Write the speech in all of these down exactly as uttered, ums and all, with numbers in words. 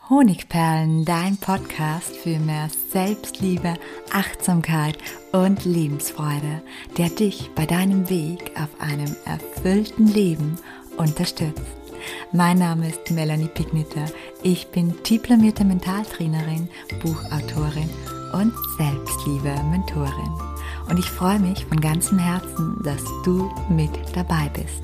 Honigperlen, dein Podcast für mehr Selbstliebe, Achtsamkeit und Lebensfreude, der dich bei deinem Weg auf einem erfüllten Leben unterstützt. Mein Name ist Melanie Pigniter. Ich bin diplomierte Mentaltrainerin, Buchautorin und Selbstliebe-Mentorin. Und ich freue mich von ganzem Herzen, dass du mit dabei bist.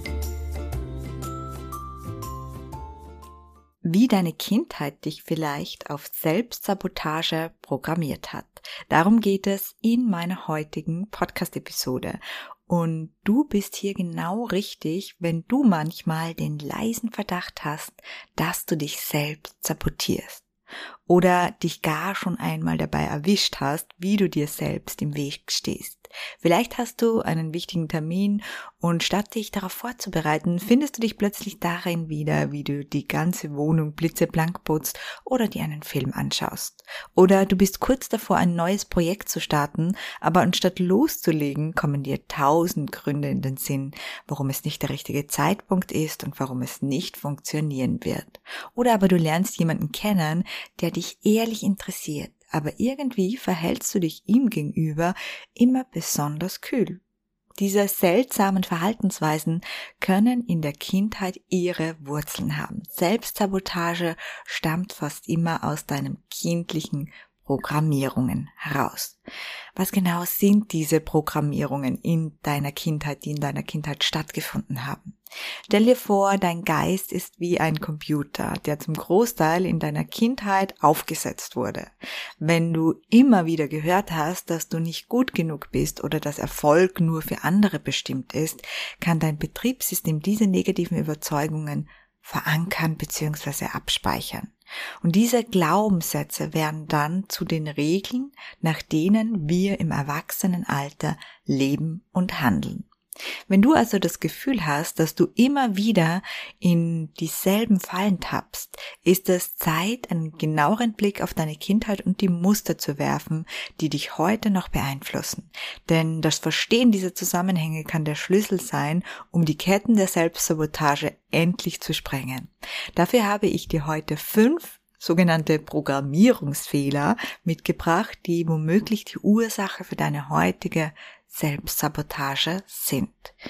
Wie deine Kindheit dich vielleicht auf Selbstsabotage programmiert hat. Darum geht es in meiner heutigen Podcast-Episode. Und du bist hier genau richtig, wenn du manchmal den leisen Verdacht hast, dass du dich selbst sabotierst. Oder dich gar schon einmal dabei erwischt hast, wie du dir selbst im Weg stehst. Vielleicht hast du einen wichtigen Termin und statt dich darauf vorzubereiten, findest du dich plötzlich darin wieder, wie du die ganze Wohnung blitzeblank putzt oder dir einen Film anschaust. Oder du bist kurz davor, ein neues Projekt zu starten, aber anstatt loszulegen, kommen dir tausend Gründe in den Sinn, warum es nicht der richtige Zeitpunkt ist und warum es nicht funktionieren wird. Oder aber du lernst jemanden kennen, der dich ehrlich interessiert. Aber irgendwie verhältst du dich ihm gegenüber immer besonders kühl. Diese seltsamen Verhaltensweisen können in der Kindheit ihre Wurzeln haben. Selbstsabotage stammt fast immer aus deinem kindlichen Programmierungen heraus. Was genau sind diese Programmierungen in deiner Kindheit, die in deiner Kindheit stattgefunden haben? Stell dir vor, dein Geist ist wie ein Computer, der zum Großteil in deiner Kindheit aufgesetzt wurde. Wenn du immer wieder gehört hast, dass du nicht gut genug bist oder dass Erfolg nur für andere bestimmt ist, kann dein Betriebssystem diese negativen Überzeugungen verankern bzw. abspeichern. Und diese Glaubenssätze werden dann zu den Regeln, nach denen wir im Erwachsenenalter leben und handeln. Wenn du also das Gefühl hast, dass du immer wieder in dieselben Fallen tappst, ist es Zeit, einen genaueren Blick auf deine Kindheit und die Muster zu werfen, die dich heute noch beeinflussen. Denn das Verstehen dieser Zusammenhänge kann der Schlüssel sein, um die Ketten der Selbstsabotage endlich zu sprengen. Dafür habe ich dir heute fünf sogenannte Programmierungsfehler mitgebracht, die womöglich die Ursache für deine heutige Selbstsabotage sind.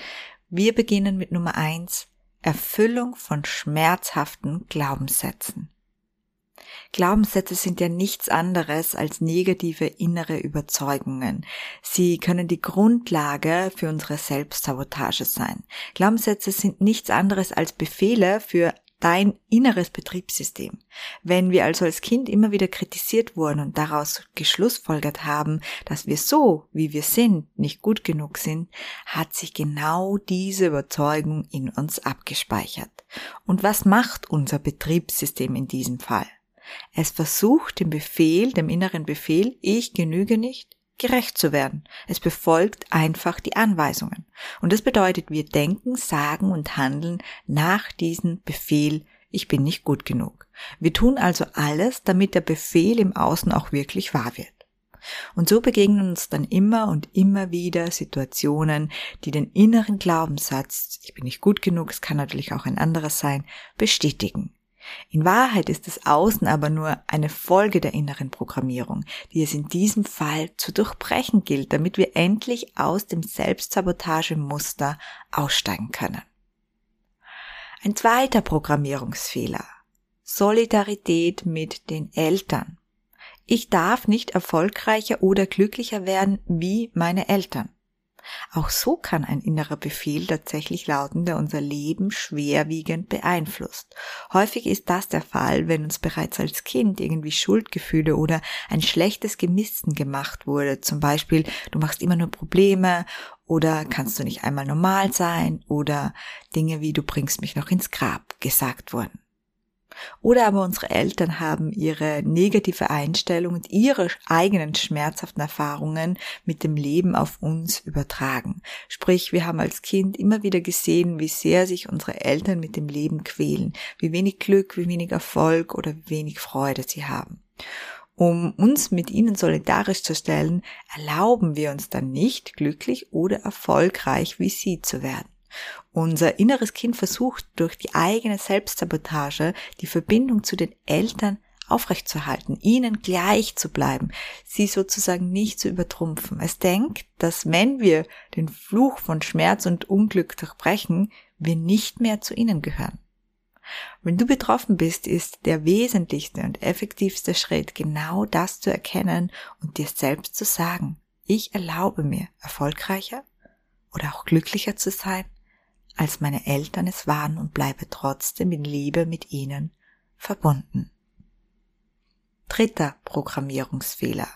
Wir beginnen mit Nummer eins, Erfüllung von schmerzhaften Glaubenssätzen. Glaubenssätze sind ja nichts anderes als negative innere Überzeugungen. Sie können die Grundlage für unsere Selbstsabotage sein. Glaubenssätze sind nichts anderes als Befehle für dein inneres Betriebssystem. Wenn wir also als Kind immer wieder kritisiert wurden und daraus geschlussfolgert haben, dass wir so, wie wir sind, nicht gut genug sind, hat sich genau diese Überzeugung in uns abgespeichert. Und was macht unser Betriebssystem in diesem Fall? Es versucht dem Befehl, dem inneren Befehl, ich genüge nicht, gerecht zu werden. Es befolgt einfach die Anweisungen. Und das bedeutet, wir denken, sagen und handeln nach diesem Befehl, ich bin nicht gut genug. Wir tun also alles, damit der Befehl im Außen auch wirklich wahr wird. Und so begegnen uns dann immer und immer wieder Situationen, die den inneren Glaubenssatz, ich bin nicht gut genug, es kann natürlich auch ein anderes sein, bestätigen. In Wahrheit ist das Außen aber nur eine Folge der inneren Programmierung, die es in diesem Fall zu durchbrechen gilt, damit wir endlich aus dem Selbstsabotagemuster aussteigen können. Ein zweiter Programmierungsfehler: Solidarität mit den Eltern. Ich darf nicht erfolgreicher oder glücklicher werden wie meine Eltern. Auch so kann ein innerer Befehl tatsächlich lauten, der unser Leben schwerwiegend beeinflusst. Häufig ist das der Fall, wenn uns bereits als Kind irgendwie Schuldgefühle oder ein schlechtes Gewissen gemacht wurde. Zum Beispiel, du machst immer nur Probleme oder kannst du nicht einmal normal sein oder Dinge wie du bringst mich noch ins Grab gesagt wurden. Oder aber unsere Eltern haben ihre negative Einstellung und ihre eigenen schmerzhaften Erfahrungen mit dem Leben auf uns übertragen. Sprich, wir haben als Kind immer wieder gesehen, wie sehr sich unsere Eltern mit dem Leben quälen, wie wenig Glück, wie wenig Erfolg oder wie wenig Freude sie haben. Um uns mit ihnen solidarisch zu stellen, erlauben wir uns dann nicht, glücklich oder erfolgreich wie sie zu werden. Unser inneres Kind versucht durch die eigene Selbstsabotage die Verbindung zu den Eltern aufrechtzuerhalten, ihnen gleich zu bleiben, sie sozusagen nicht zu übertrumpfen. Es denkt, dass wenn wir den Fluch von Schmerz und Unglück durchbrechen, wir nicht mehr zu ihnen gehören. Wenn du betroffen bist, ist der wesentlichste und effektivste Schritt, genau das zu erkennen und dir selbst zu sagen: Ich erlaube mir, erfolgreicher oder auch glücklicher zu sein, als meine Eltern es waren, und bleibe trotzdem in Liebe mit ihnen verbunden. Dritter Programmierungsfehler: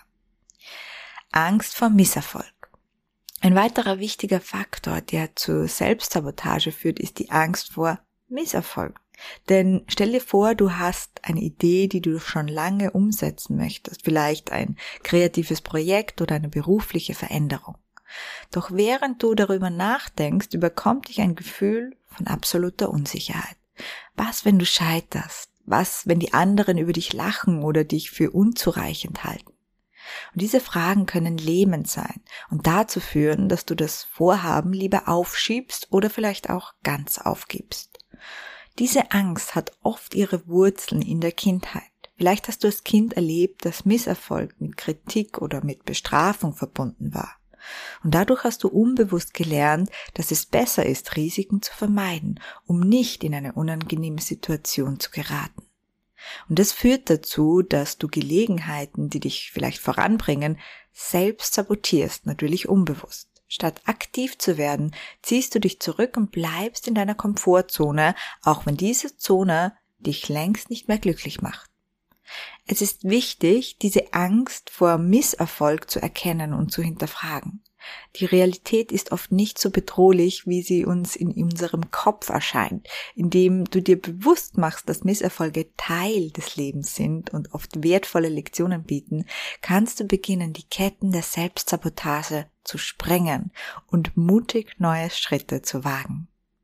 Angst vor Misserfolg. Ein weiterer wichtiger Faktor, der zur Selbstsabotage führt, ist die Angst vor Misserfolg. Denn stell dir vor, du hast eine Idee, die du schon lange umsetzen möchtest, vielleicht ein kreatives Projekt oder eine berufliche Veränderung. Doch während du darüber nachdenkst, überkommt dich ein Gefühl von absoluter Unsicherheit. Was, wenn du scheiterst? Was, wenn die anderen über dich lachen oder dich für unzureichend halten? Und diese Fragen können lähmend sein und dazu führen, dass du das Vorhaben lieber aufschiebst oder vielleicht auch ganz aufgibst. Diese Angst hat oft ihre Wurzeln in der Kindheit. Vielleicht hast du als Kind erlebt, dass Misserfolg mit Kritik oder mit Bestrafung verbunden war. Und dadurch hast du unbewusst gelernt, dass es besser ist, Risiken zu vermeiden, um nicht in eine unangenehme Situation zu geraten. Und das führt dazu, dass du Gelegenheiten, die dich vielleicht voranbringen, selbst sabotierst, natürlich unbewusst. Statt aktiv zu werden, ziehst du dich zurück und bleibst in deiner Komfortzone, auch wenn diese Zone dich längst nicht mehr glücklich macht. Es ist wichtig, diese Angst vor Misserfolg zu erkennen und zu hinterfragen. Die Realität ist oft nicht so bedrohlich, wie sie uns in unserem Kopf erscheint. Indem du dir bewusst machst, dass Misserfolge Teil des Lebens sind und oft wertvolle Lektionen bieten, kannst du beginnen, die Ketten der Selbstsabotage zu sprengen und mutig neue Schritte zu wagen.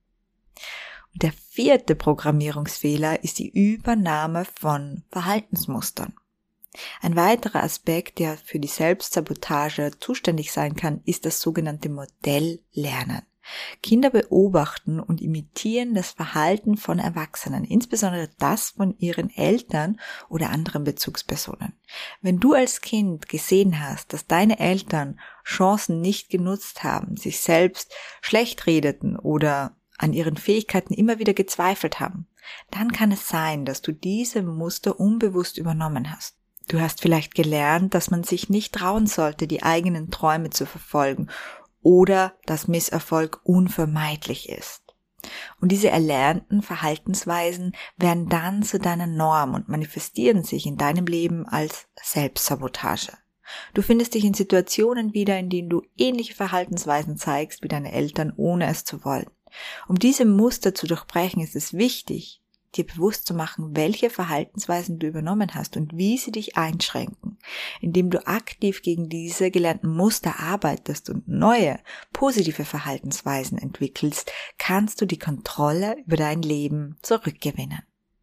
Und der vierte Programmierungsfehler ist die Übernahme von Verhaltensmustern. Ein weiterer Aspekt, der für die Selbstsabotage zuständig sein kann, ist das sogenannte Modelllernen. Kinder beobachten und imitieren das Verhalten von Erwachsenen, insbesondere das von ihren Eltern oder anderen Bezugspersonen. Wenn du als Kind gesehen hast, dass deine Eltern Chancen nicht genutzt haben, sich selbst schlecht redeten oder an ihren Fähigkeiten immer wieder gezweifelt haben, dann kann es sein, dass du diese Muster unbewusst übernommen hast. Du hast vielleicht gelernt, dass man sich nicht trauen sollte, die eigenen Träume zu verfolgen oder dass Misserfolg unvermeidlich ist. Und diese erlernten Verhaltensweisen werden dann zu deiner Norm und manifestieren sich in deinem Leben als Selbstsabotage. Du findest dich in Situationen wieder, in denen du ähnliche Verhaltensweisen zeigst wie deine Eltern, ohne es zu wollen. Um diese Muster zu durchbrechen, ist es wichtig, dir bewusst zu machen, welche Verhaltensweisen du übernommen hast und wie sie dich einschränken. Indem du aktiv gegen diese gelernten Muster arbeitest und neue, positive Verhaltensweisen entwickelst, kannst du die Kontrolle über dein Leben zurückgewinnen.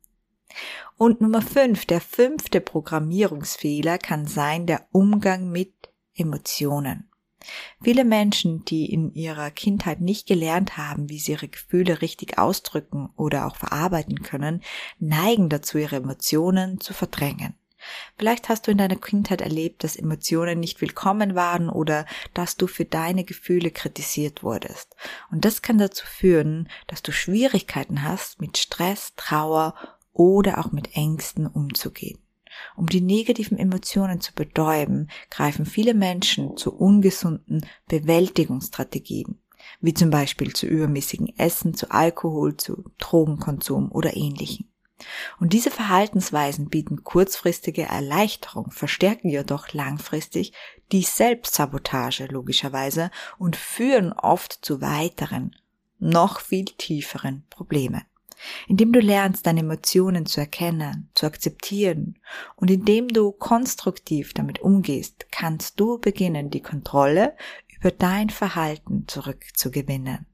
Und Nummer fünf, der fünfte Programmierungsfehler kann sein der Umgang mit Emotionen. Viele Menschen, die in ihrer Kindheit nicht gelernt haben, wie sie ihre Gefühle richtig ausdrücken oder auch verarbeiten können, neigen dazu, ihre Emotionen zu verdrängen. Vielleicht hast du in deiner Kindheit erlebt, dass Emotionen nicht willkommen waren oder dass du für deine Gefühle kritisiert wurdest. Und das kann dazu führen, dass du Schwierigkeiten hast, mit Stress, Trauer oder auch mit Ängsten umzugehen. Um die negativen Emotionen zu betäuben, greifen viele Menschen zu ungesunden Bewältigungsstrategien, wie zum Beispiel zu übermäßigem Essen, zu Alkohol, zu Drogenkonsum oder Ähnlichem. Und diese Verhaltensweisen bieten kurzfristige Erleichterung, verstärken jedoch langfristig die Selbstsabotage logischerweise und führen oft zu weiteren, noch viel tieferen Problemen. Indem du lernst, deine Emotionen zu erkennen, zu akzeptieren und indem du konstruktiv damit umgehst, kannst du beginnen, die Kontrolle über dein Verhalten zurückzugewinnen.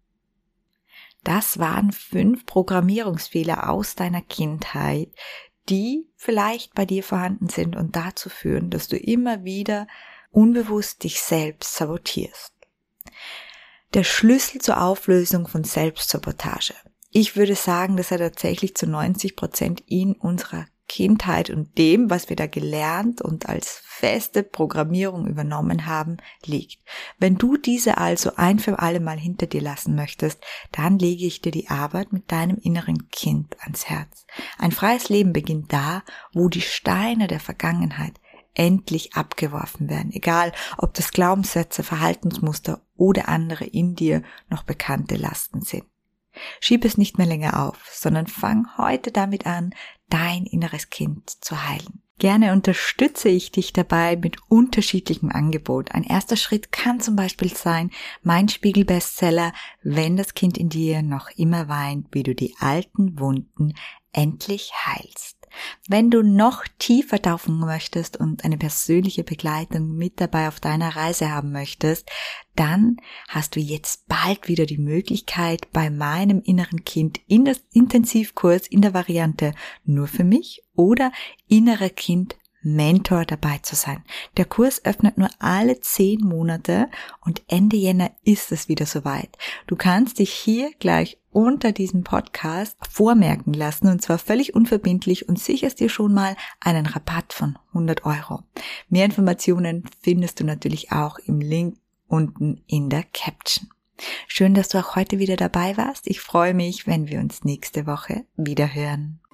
Das waren fünf Programmierungsfehler aus deiner Kindheit, die vielleicht bei dir vorhanden sind und dazu führen, dass du immer wieder unbewusst dich selbst sabotierst. Der Schlüssel zur Auflösung von Selbstsabotage. Ich würde sagen, dass er tatsächlich zu neunzig Prozent in unserer Kindheit und dem, was wir da gelernt und als feste Programmierung übernommen haben, liegt. Wenn du diese also ein für alle Mal hinter dir lassen möchtest, dann lege ich dir die Arbeit mit deinem inneren Kind ans Herz. Ein freies Leben beginnt da, wo die Steine der Vergangenheit endlich abgeworfen werden, egal ob das Glaubenssätze, Verhaltensmuster oder andere in dir noch bekannte Lasten sind. Schieb es nicht mehr länger auf, sondern fang heute damit an, dein inneres Kind zu heilen. Gerne unterstütze ich dich dabei mit unterschiedlichem Angebot. Ein erster Schritt kann zum Beispiel sein, mein Spiegel-Bestseller, wenn das Kind in dir noch immer weint, wie du die alten Wunden endlich heilst. Wenn du noch tiefer tauchen möchtest und eine persönliche Begleitung mit dabei auf deiner Reise haben möchtest, dann hast du jetzt bald wieder die Möglichkeit, bei meinem inneren Kind in das Intensivkurs in der Variante nur für mich oder innerer Kind Mentor dabei zu sein. Der Kurs öffnet nur alle zehn Monate und Ende Jänner ist es wieder soweit. Du kannst dich hier gleich unter diesem Podcast vormerken lassen und zwar völlig unverbindlich und sicherst dir schon mal einen Rabatt von hundert Euro. Mehr Informationen findest du natürlich auch im Link unten in der Caption. Schön, dass du auch heute wieder dabei warst. Ich freue mich, wenn wir uns nächste Woche wieder hören.